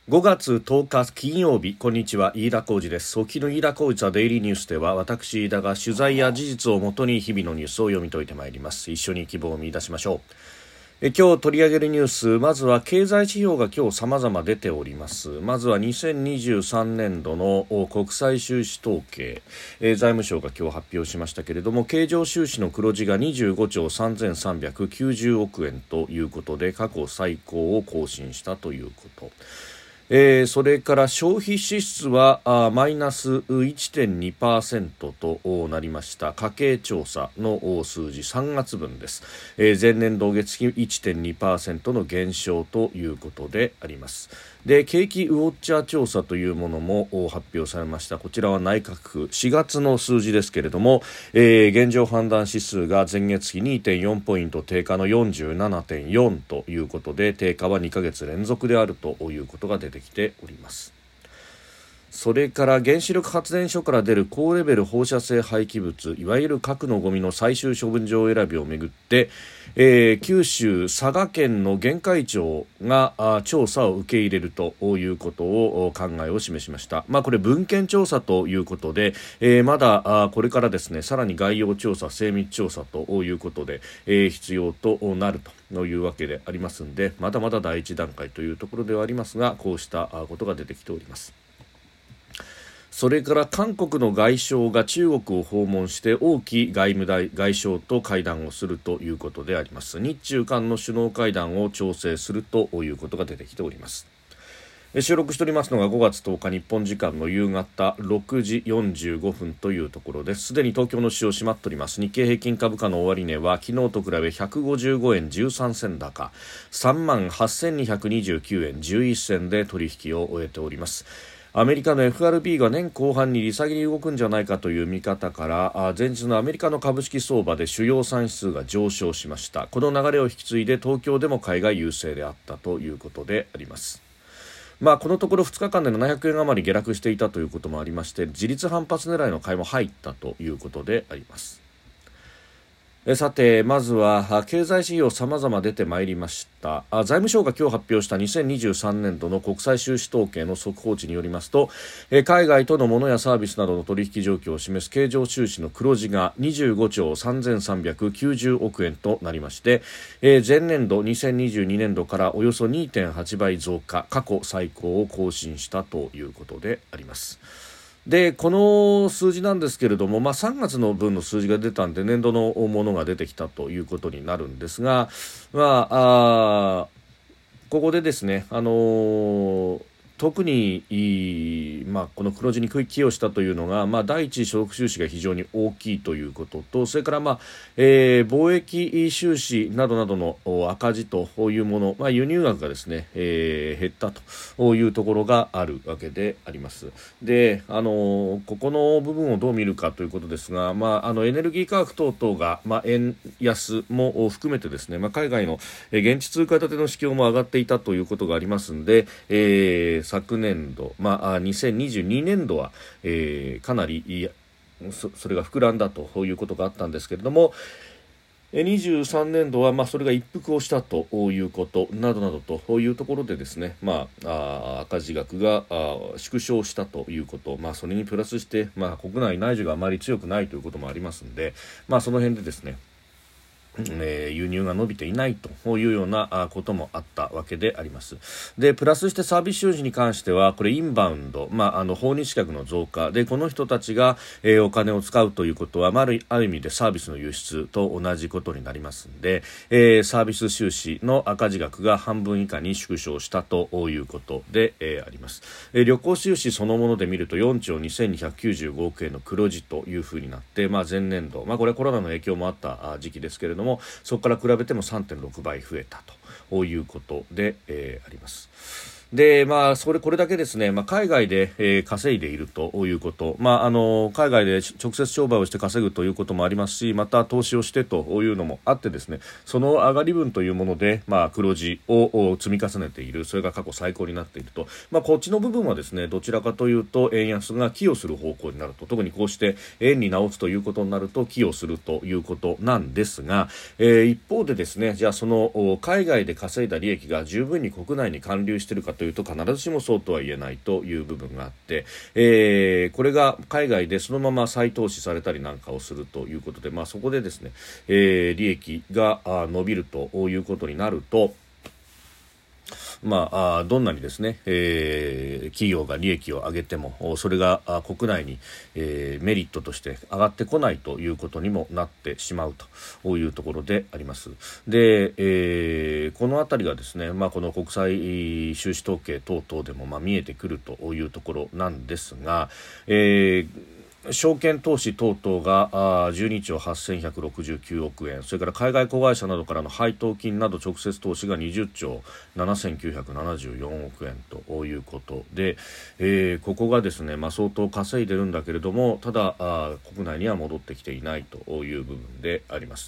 5月10日金曜日、こんにちは、飯田浩司です。沖の飯田浩司はデイリーニュースでは、私飯田が取材や事実をもとに日々のニュースを読み解いてまいります。一緒に希望を見出しましょう。今日取り上げるニュース、まずは経済指標が今日様々出ております。まずは2023年度の国際収支統計、財務省が今日発表しましたけれども、経常収支の黒字が25兆3390億円ということで、過去最高を更新したということ。それから消費支出はマイナス 1.2% となりました。家計調査の数字3月分です。前年同月比 1.2% の減少ということであります。で、景気ウォッチャー調査というものも発表されました。こちらは内閣府4月の数字ですけれども、現状判断指数が前月比 2.4 ポイント低下の 47.4 ということで、低下は2ヶ月連続であるということが出てきております。それから原子力発電所から出る高レベル放射性廃棄物、いわゆる核のゴミの最終処分場選びをめぐって、九州佐賀県の玄海町が調査を受け入れるということを考えを示しました。これ文献調査ということで、まだこれからですね、さらに概要調査、精密調査ということで、必要となるというわけでありますので、まだまだ第一段階というところではありますが、こうしたことが出てきております。それから韓国の外相が中国を訪問して王毅外務大外相と会談をするということであります。日中韓の首脳会談を調整するということが出てきております。収録しておりますのが5月10日日本時間の夕方6時45分というところです。すでに東京の市場閉まっております。日経平均株価の終値は昨日と比べ155円13銭高 38,229 円11銭で取引を終えております。アメリカの FRB が年後半に利下げに動くんじゃないかという見方から前日のアメリカの株式相場で主要産指数が上昇しました。この流れを引き継いで東京でも買いが優勢であったということであります。このところ2日間で700円余り下落していたということもありまして、自立反発狙いの買いも入ったということであります。さて、まずは経済指標様々出てまいりました。財務省が今日発表した2023年度の国際収支統計の速報値によりますと、海外とのモノやサービスなどの取引状況を示す経常収支の黒字が25兆3390億円となりまして、前年度2022年度からおよそ 2.8 倍増加、過去最高を更新したということであります。で、この数字なんですけれども、3月の分の数字が出たんで年度のものが出てきたということになるんですが、ここでですね、特にこの黒字に寄与したというのが、第一所得収支が非常に大きいということと、それから貿易収支などなどの赤字というもの、輸入額がですね、減ったというところがあるわけであります。で、ここの部分をどう見るかということですが、エネルギー価格等々が、円安も含めてですね、海外の現地通貨建ての指標も上がっていたということがありますので、昨年度、2022年度は、かなりそれが膨らんだということがあったんですけれども、23年度はそれが一服をしたということなどなどというところでですね、赤字額が縮小したということ、それにプラスして、国内内需があまり強くないということもありますので、その辺でですね、輸入が伸びていないというようなこともあったわけであります。で、プラスしてサービス収支に関してはこれインバウンド、訪日客の増加で、この人たちが、お金を使うということは、ある意味でサービスの輸出と同じことになりますので、サービス収支の赤字額が半分以下に縮小したということで、あります。旅行収支そのもので見ると4兆2295億円の黒字というふうになって、前年度、これはコロナの影響もあった時期ですけれども、そこから比べても 3.6 倍増えたということで、あります。で、これだけですね、海外で、稼いでいるということ、海外で直接商売をして稼ぐということもありますし、また投資をしてというのもあってですね、その上がり分というもので、黒字を積み重ねている、それが過去最高になっていると、こっちの部分はですね、どちらかというと円安が寄与する方向になると、特にこうして円に直すということになると寄与するということなんですが、一方でですね、じゃあその海外で稼いだ利益が十分に国内に還流しているかというと必ずしもそうとは言えないという部分があって、これが海外でそのまま再投資されたりなんかをするということで、そこでですね、利益が伸びるということになると、どんなにですね、企業が利益を上げてもそれが国内に、メリットとして上がってこないということにもなってしまうというところであります。で、このあたりがですね、この国際収支統計等々でも見えてくるというところなんですが、証券投資等々が12兆8169億円、それから海外子会社などからの配当金など直接投資が20兆7974億円ということで、ここがですね、相当稼いでるんだけれども、ただ国内には戻ってきていないという部分であります。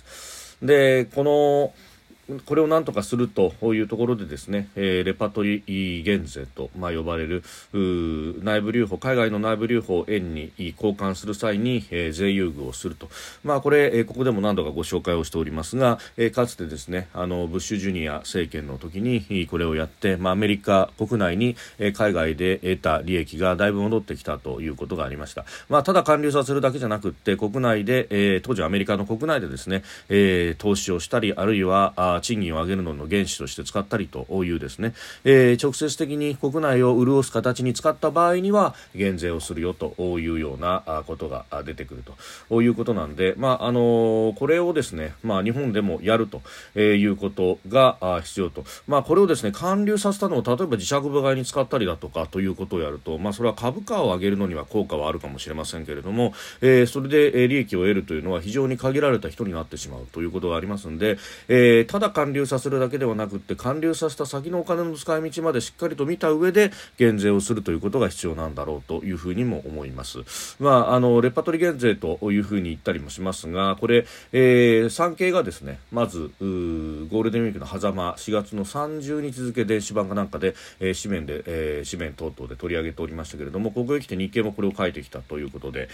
で、これを何とかするというところでですね、レパトリー減税と、呼ばれる内部留保、海外の内部留保を円に交換する際に、税優遇をすると、これ、ここでも何度かご紹介をしておりますが、かつてですね、ブッシュジュニア政権の時にこれをやって、アメリカ国内に海外で得た利益がだいぶ戻ってきたということがありました。ただ還流させるだけじゃなくって国内で、当時アメリカの国内でですね、投資をしたり、あるいは賃金を上げるのの原資として使ったりというですね、直接的に国内を潤す形に使った場合には減税をするよというようなことが出てくるということなんで、これをですね、日本でもやるということが必要と、これをですね還流させたのを例えば自社株買いに使ったりだとかということをやると、それは株価を上げるのには効果はあるかもしれませんけれども、それで利益を得るというのは非常に限られた人になってしまうということがありますので、ただ還流させるだけではなくって還流させた先のお金の使い道までしっかりと見た上で減税をするということが必要なんだろうというふうにも思います。レパトリ減税というふうに言ったりもしますが、これ、産経がですね、まずゴールデンウィークの狭間4月の30日付電子版かなんかで、紙面等々で取り上げておりましたけれども、ここへ来て日経もこれを書いてきたということで、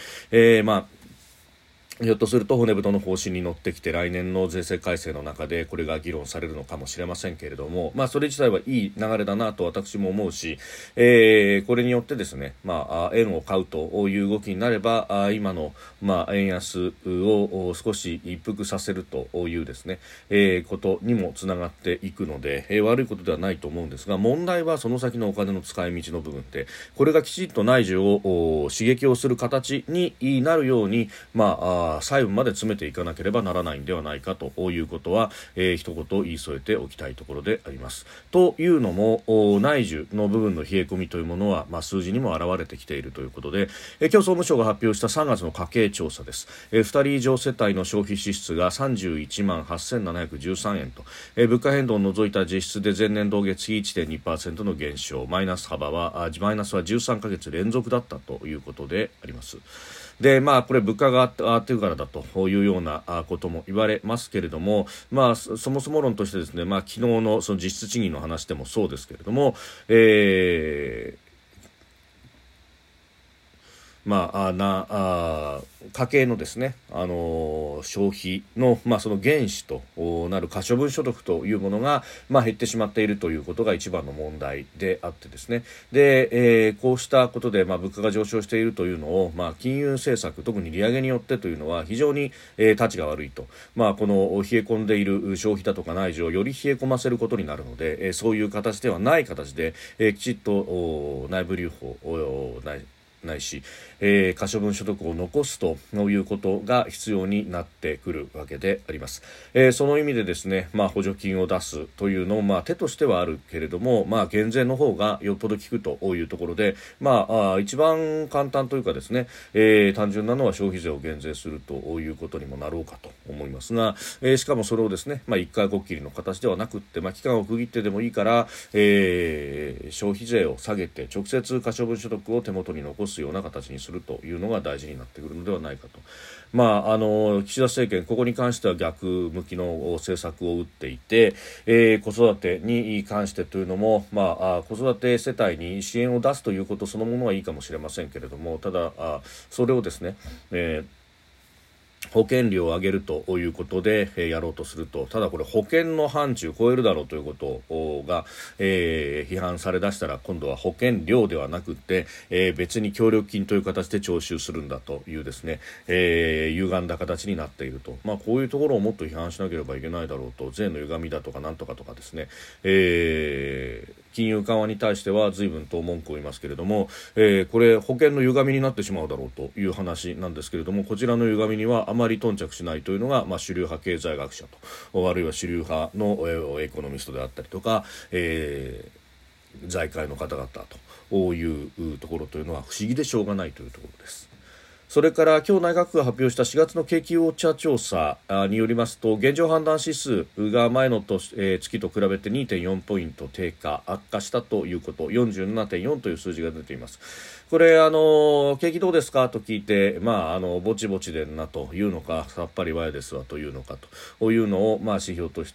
ひょっとすると骨太の方針に乗ってきて来年の税制改正の中でこれが議論されるのかもしれませんけれども、それ自体はいい流れだなと私も思うし、これによってですね、円を買うという動きになれば今の、円安を少し一服させるというですね、ことにもつながっていくので、悪いことではないと思うんですが、問題はその先のお金の使い道の部分で、これがきちっと内需を刺激をする形になるように、細部まで詰めていかなければならないんではないかということは、一言言い添えておきたいところであります。というのも内需の部分の冷え込みというものは、数字にも表れてきているということで、今日総務省が発表した3月の家計調査です。2人以上世帯の消費支出が31万8713円と、物価変動を除いた実質で前年同月比 1.2% の減少、マイナスは13ヶ月連続だったということであります。で、これ物価が上がってるからだというようなことも言われますけれども、そもそも論としてですね、昨日のその実質賃金の話でもそうですけれども、家計のですね、消費の、その原資となる可処分所得というものが、減ってしまっているということが一番の問題であってですね。で、こうしたことで、物価が上昇しているというのを、金融政策、特に利上げによってというのは非常に、たちが悪いと、この冷え込んでいる消費だとか内需をより冷え込ませることになるので、そういう形ではない形で、きちっと内部留保ないし、可処分所得を残すということが必要になってくるわけであります。その意味でですね、補助金を出すというのも、手としてはあるけれども、減税の方がよっぽど効くというところで、一番簡単というかですね、単純なのは消費税を減税するということにもなろうかと思いますが、しかもそれをですね、一回こっきりの形ではなくって、期間を区切ってでもいいから、消費税を下げて直接可処分所得を手元に残すような形にするというのが大事になってくるのではないかと。岸田政権ここに関しては逆向きの政策を打っていて、子育てに関してというのも、子育て世帯に支援を出すということそのものはいいかもしれませんけれども、ただそれをですね、 保険料を上げるということで、やろうとすると、ただこれ保険の範疇を超えるだろうということが、批判されだしたら、今度は保険料ではなくて、別に協力金という形で徴収するんだというですね、歪んだ形になっていると、こういうところをもっと批判しなければいけないだろうと、税の歪みだとかなんとかとかですね、金融緩和に対しては随分と文句を言いますけれども、これ保険の歪みになってしまうだろうという話なんですけれども、こちらの歪みにはあまり頓着しないというのが、主流派経済学者と、あるいは主流派のエコノミストであったりとか、財界の方々というところというのは不思議でしょうがないというところです。それから今日内閣府が発表した4月の景気ウォッチャー調査によりますと、現状判断指数が前の月と比べて 2.4 ポイント低下悪化したということ、 47.4 という数字が出ています。これ景気どうですかと聞いて、ぼちぼちでんなというのか、さっぱりわやですわというのかというのを、指標として、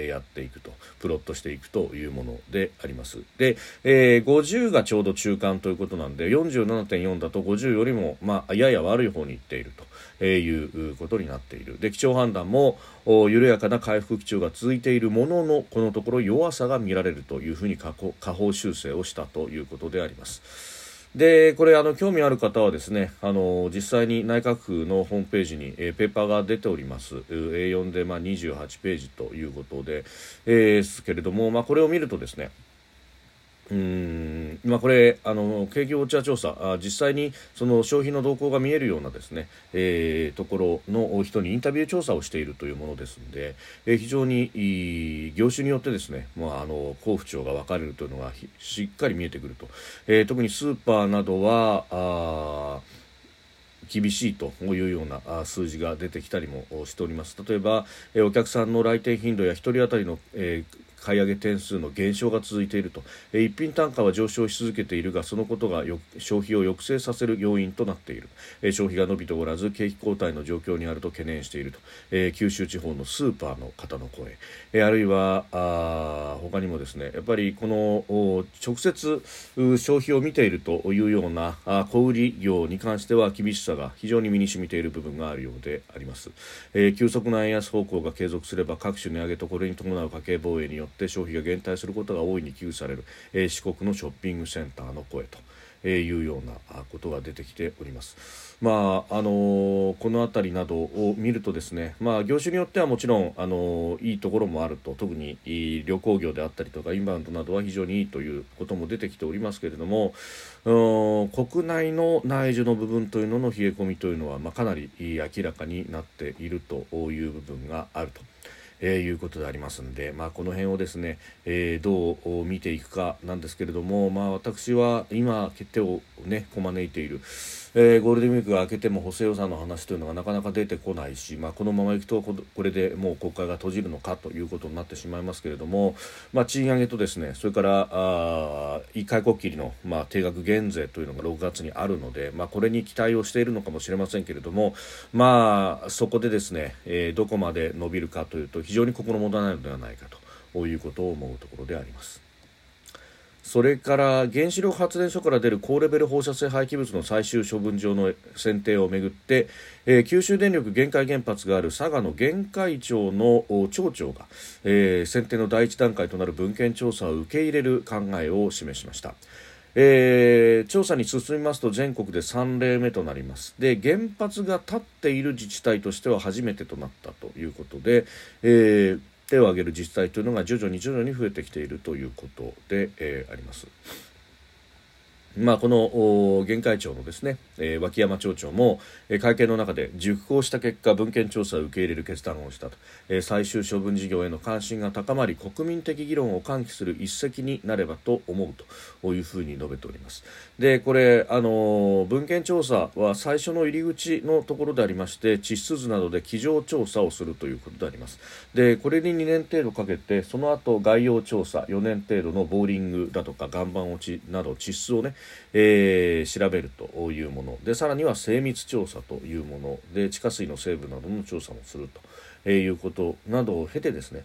やっていくと、プロットしていくというものであります。で、50がちょうど中間ということなんで、 47.4 だと50よりも、やや悪い方に行っているということになっている。で、基調判断も緩やかな回復基調が続いているものの、このところ弱さが見られるというふうに下方修正をしたということであります。で、これ興味ある方はですね、実際に内閣府のホームページに、ペーパーが出ております。 A4 で28ページということで、ですけれども、これを見るとですね、これ景気ウォッチャー調査、実際にその消費の動向が見えるようなですね、ところの人にインタビュー調査をしているというものですので、非常に業種によってですね、好不調が分かれるというのがしっかり見えてくると、特にスーパーなどは厳しいというような数字が出てきたりもしております。例えば、お客さんの来店頻度や1人当たりの、買い上げ点数の減少が続いていると、一品単価は上昇し続けているが、そのことが消費を抑制させる要因となっている。消費が伸びておらず景気後退の状況にあると懸念していると、九州地方のスーパーの方の声、あるいは他にもですね、やっぱりこの直接消費を見ているというような小売業に関しては厳しさが非常に身に染みている部分があるようであります。急速な円安方向が継続すれば、各種値上げとこれに伴う家計防衛によって消費が減退することが大いに危惧される、四国のショッピングセンターの声というようなことが出てきております。このあたりなどを見るとですね、業種によってはもちろんいいところもあると、特に旅行業であったりとかインバウンドなどは非常にいいということも出てきておりますけれども、国内の内需の部分というのの冷え込みというのは、かなり明らかになっているという部分があるということでありますので、この辺をですね、どう見ていくかなんですけれども、私は今手をこまねいている、ゴールデンウィークが明けても補正予算の話というのがなかなか出てこないし、このままいくとこれでもう国会が閉じるのかということになってしまいますけれども、賃上げとですね、それから開国期の、定額減税というのが6月にあるので、これに期待をしているのかもしれませんけれども、そこでですね、どこまで伸びるかというと非常に心もとないのではないかということを思うところであります。それから原子力発電所から出る高レベル放射性廃棄物の最終処分場の選定をめぐって、九州電力玄海原発がある佐賀の玄海町の町長が、選定の第一段階となる文献調査を受け入れる考えを示しました。調査に進みますと全国で3例目となります。で、原発が建っている自治体としては初めてとなったということで、手を挙げる自治体というのが徐々に増えてきているということで、あります。この玄海町のですね、脇山町長も、会見の中で熟考した結果文献調査を受け入れる決断をしたと、最終処分事業への関心が高まり国民的議論を喚起する一石になればと思うというふうに述べております。で、これ文献調査は最初の入り口のところでありまして、地質図などで基準調査をするということであります。で、これに2年程度かけて、その後概要調査4年程度のボーリングだとか岩盤落ちなど地質をね、調べるというもので、さらには精密調査というもので地下水の成分などの調査もするということなどを経てですね、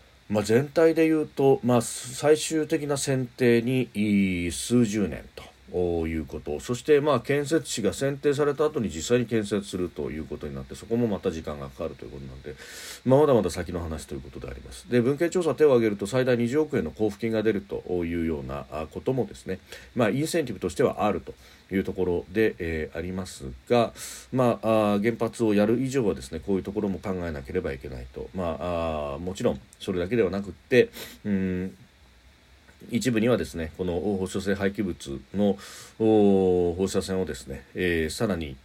全体でいうと、最終的な選定に数十年いうこと、そして建設地が選定された後に実際に建設するということになって、そこもまた時間がかかるということなので、まだまだ先の話ということであります。で、文献調査手を挙げると最大20億円の交付金が出るというようなこともですね、インセンティブとしてはあるというところで、ありますが、原発をやる以上はですね、こういうところも考えなければいけないと。もちろんそれだけではなくって、一部にはですね、この放射性廃棄物の放射線をですね、さらに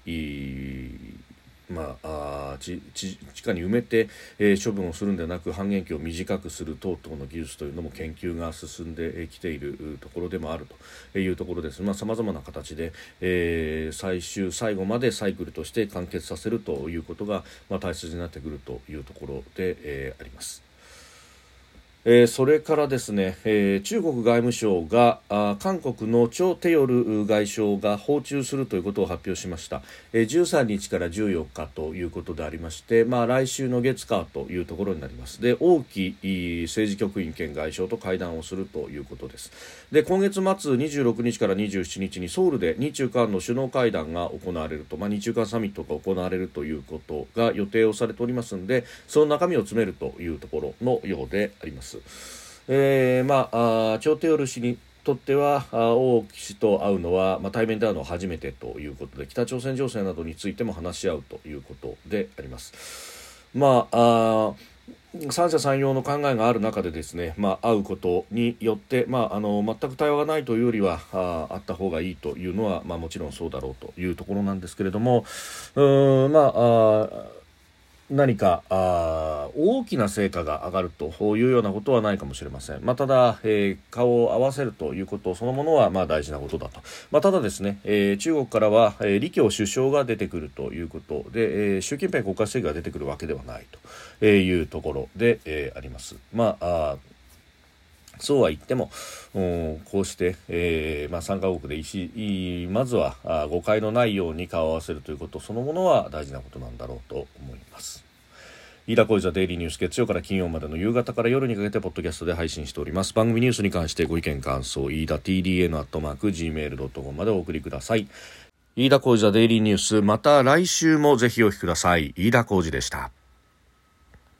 地下に埋めて、処分をするんではなく半減期を短くする等々の技術というのも研究が進んできているところでもあるというところです。様々な形で、最後までサイクルとして完結させるということが、大切になってくるというところで、あります。それからですね、中国外務省が韓国のチョ・テヨル外相が訪中するということを発表しました。13日から14日ということでありまして、来週の月火というところになります。で、王毅政治局員兼外相と会談をするということです。で、今月末26日から27日にソウルで日中韓の首脳会談が行われると、日中韓サミットが行われるということが予定をされておりますので、その中身を詰めるというところのようであります。チョ・テヨル氏にとっては王毅氏と会うのは、対面で会うのは初めてということで、北朝鮮情勢などについても話し合うということであります。三者三様の考えがある中でですね、会うことによって、全く対話がないというよりはあった方がいいというのは、もちろんそうだろうというところなんですけれども、何か大きな成果が上がるというようなことはないかもしれません。ただ、顔を合わせるということそのものは大事なことだと。ただですね、中国からは、李強首相が出てくるということで、習近平国家主席が出てくるわけではないというところで、あります。そうは言ってもこうして、3カ国でまずは誤解のないように顔を合わせるということそのものは大事なことなんだろうと思います。飯田浩司ザデイリーニュース、月曜から金曜までの夕方から夜にかけてポッドキャストで配信しております。番組ニュースに関してご意見感想、飯田 TDN@gmail.com までお送りください。飯田浩司ザデイリーニュース、また来週もぜひお聞きください。飯田浩司でした。